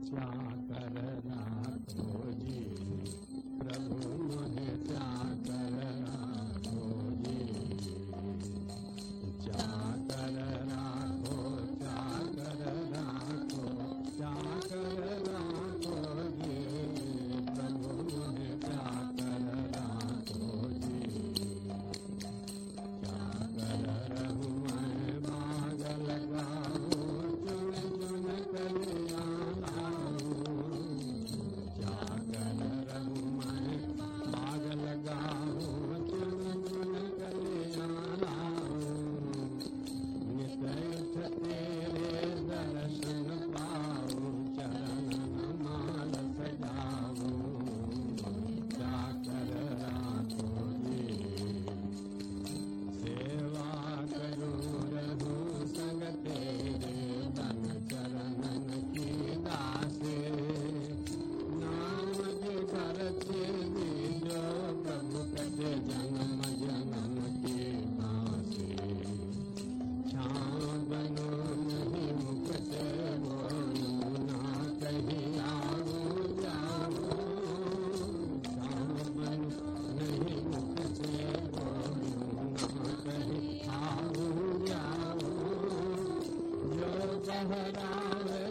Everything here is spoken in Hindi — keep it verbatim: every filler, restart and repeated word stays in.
चाकर राखो जी, प्रभु मोहे चाकर राखो जी। चाकर राखो, चाकर राखो, चाकर राखो जी, प्रभु मोहे चाकर राखो जी। चाकर रहूं मैं बाग लगाऊं, चुन चुन कलियां लाऊं। चाकर रहूं मैं बाग लगाऊं, चुन चुन कलियां लाऊं। नित नित तेरे दर्शन पाऊं, चरणन माल सजाऊं। चाकर राखो जी, सेवा करूं रहूं संग तेरे, तन चरणन की दासे। नाम जिगर से बीजो, प्रभु कटे जन्म जन्म की बासे। छाँव बनो नहीं मुख से बोलूं, ना कहीं आऊं जाऊं। छाँव बनो नहीं मुख से बोलूं, ना कहीं आऊं जाऊं। जो बहरावे